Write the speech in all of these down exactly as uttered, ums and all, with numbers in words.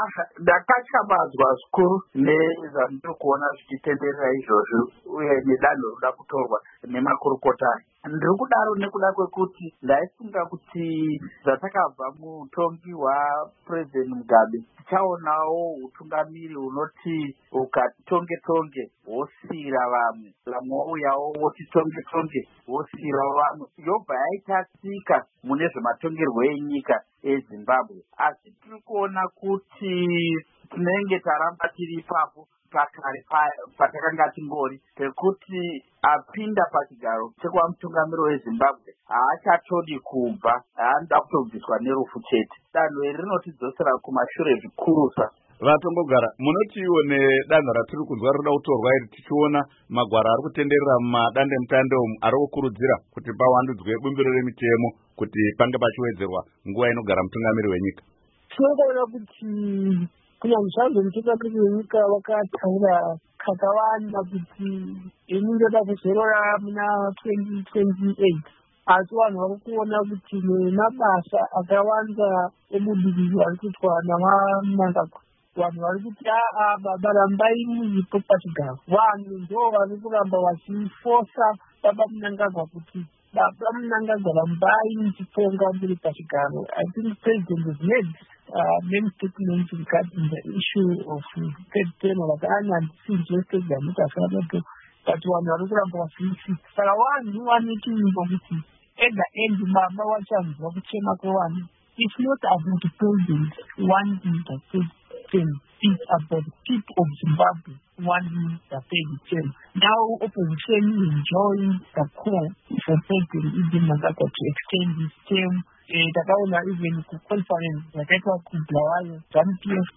ndakashambadzwa zvikuru nezvandiri kuona zvichitenderera izvozvo uye nedanho rinoda kutorwa nemakurukota. Ndiri kudaro nekuda kwekuti ndaifunga kuti zvatakabva mutongi hwaPurezidendi Mugabe tichaonawo utungamiri hunoti ukati tonge tonge wosira vamwe, vamwe wouyawo woti tonge tonge wosira vamwe. Yobva yaita tsika mune zvematongerwo enyika eZimbabwe. Asi tiri kuona kuti tinenge taramba tiri ipapo pakare patakanga tingori, pekuti apinda pachigaro chekuva mutungamiri weZimbabwe haachatodi kubva, haanoda kutobviswa nerufu chete. Danho iri rinotidzosera kumashure zvikurusa. Vatongogara, munotiwo nedanho ratiri kunzwa rinoda kutorwa iri tichiona magwaro ari kutenderera mumadande mutande umu ari kukurudzira kuti pawandudzwe bumbiro remitemo kuti pange pachiwedzerwa nguva inogara mutungamiri wenyika. Tinoona kuti kunyanya zvanzi mutungamiri wenyika vakataura kakawanda kuti ini ndoda kuzorora muna twenty twenty-eight, asi vanhu vari kuona kuti nemabasa akawanda ebudiriro ari kuitwa naMnangagwa. Vanhu vari kuti aa baba rambai muripo pachigaro. Vanhu ndo vari kuramba vachifosa baba Mnangagwa kuti baba Mnangagwa rambai muchitonga muri pachigaro. I think President has made uh, many statements regarding the issue of third term vakanya suggested that asarato but vanhu vari kuramba vachiisisa. Saka vanhu vanoti kuti at the end baba vachanzwa kuchema kwevanhu. It's not about the president wanting the third term. It's about the people of Zimbabwe wanting the third term. Now opposition is enjoying the call for President Mnangagwa to extend his term. Takaona even kuconference yakaitwa kuBulawayo ZANU-P F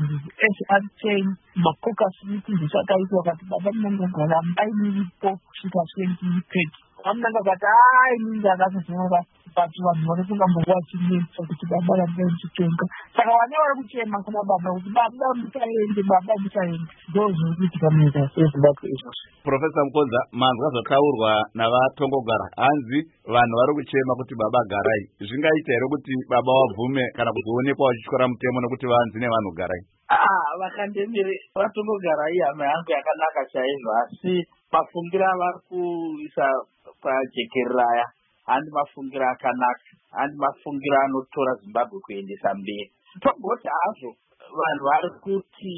S R ten makokas meeting zvakaitwa kuti baba Mnangagwa rambai muripo kusvika twenty thirty. Mnangagwa kuti hai ninge akazozora but vanhu vari kungambowa chinetsa kuti baba rambai muchitonga. Saka vana vari kuchema kuna baba kuti baba musaende, baba musaende. Ndozvinokuitika munyika yeZimbabwe izvozvo. Profesa Mukonza, manzwa zvataurwa navatongogara, hanzi vanhu vari kuchema kuti baba garai. Zvingaita here kuti baba wabvume kana kuzoonekwa wachityora mutemo nekuti vanzi nevanhu garai? Ah, vakandemire vatongogara ihama yangu yakanaka chaizvo, asi mafungiro avari kuisa pajekeraya handi mafungiro akanaka, handi mafungiro anotora Zimbabwe kuendesa mberi. Togoti hazvo vanhu vari kuti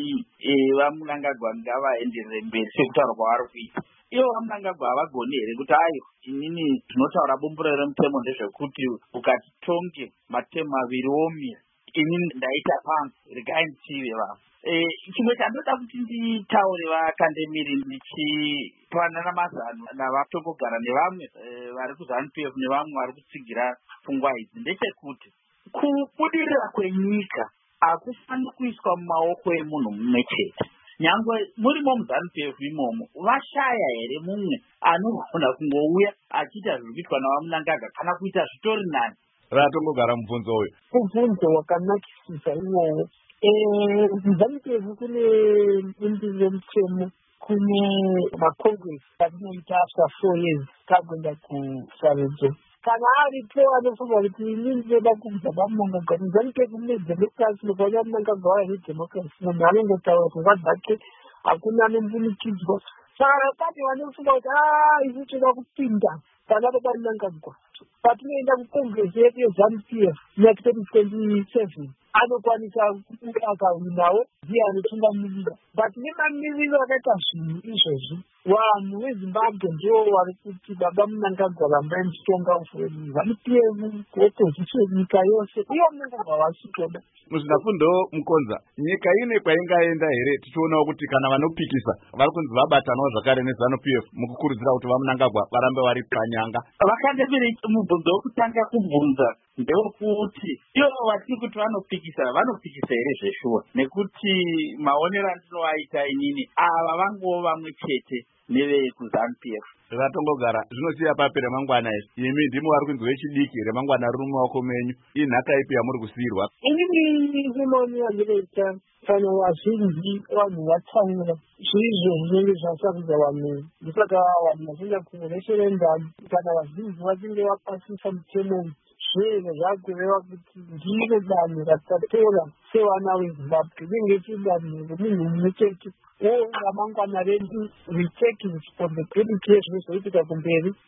vaMnangagwa ngavaenderere mberi sekutaura kwavari kuita. Ivo vaMnangagwa havagoni here kuti ayo inini tinotaura bumbiro remutemo ndezvekuti ukati tonge matemu maviri omira, inini ndaita pangu, regai ndichive vavo. Chimwe chandoda kuti nditaure vakandemiri ndichipanana mazano navatongogara nevamwe vari kuZANU-P F nevamwe vari kutsigira pfungwa idzi ndechekuti kubudirira kwenyika hakufaniri kuiswa mumaoko emunhu mumwe chete. Nyangwe murimo muZANU-P F imomo vashaya here mumwe anogona kungouya achiita zviri kuitwa navaMnangagwa kana kuita zvitori nani. Vatongogara mubvunzo uyu mubvunzo wakanakisisa iwowo. ZANU-P F kune bumbiro remutemo, kune macongress atinoita after four years takuenda kusaredzo. Kana aripo anofunga kuti inini ndinoda kubva paMnangagwa, ZANU-P F mune democracy, nokuona Mnangagwa waine democracy, munhu anongotaura pfungwa dzake, hakuna anombunikidzwa. Saka pati vanofunga kuti aa isi toda kupinda panapo paMnangagwa, patinoenda kucongress yedu yeZANU-P F next twenty-seven anokwanisa kunge akawinawo ndiye anotungamirira. But nemamiriro akaita zvinhu izvozvi, vanhu veZimbabwe ndivo vari kuti baba Mnangagwa rambai muchitonga ufuremi. ZANU-P F kuopposition nyika yose, uye Mnangagwa vachitoda. Muzvinafundo Mukonza, nyika ine kwaingaenda here tichionawo kuti kana vanopikisa vari kunzi vabatanawo zvakare neZANU-P F mukukurudzira kuti vaMnangagwa varambe vari panyanga? Vakandemiri mubvunzo wokutanga kubvunza ndewekuti ivo vatiri kuti vanopikisa vanopikisa here zveshuwa, nekuti maonero andinoaita inini ava vangova vamwe chete nevekuZANU-P F. Vatongogara, zvinosiya papi remangwana iri? Imi ndimo vari kunzi vechidiki, remangwana riri mumaoko menyu. Iyi nhaka ipi yamuri kusiyirwa? Inini ndinoona ndinoita kana vazhinji vanhu vatsaura zviizvo zvinenge zvasarudza vanhu. Ndosaka vanhu vachinda kureferendum kana vazhinji vachinge vapasisa mutemo zvino zvakureva kuti ndiro danho ratatora sevana vezimbabwe ringe tiri danho remunhu mumwe chete. O ramangwana redu we take responsibility yezvinozoitika kumberi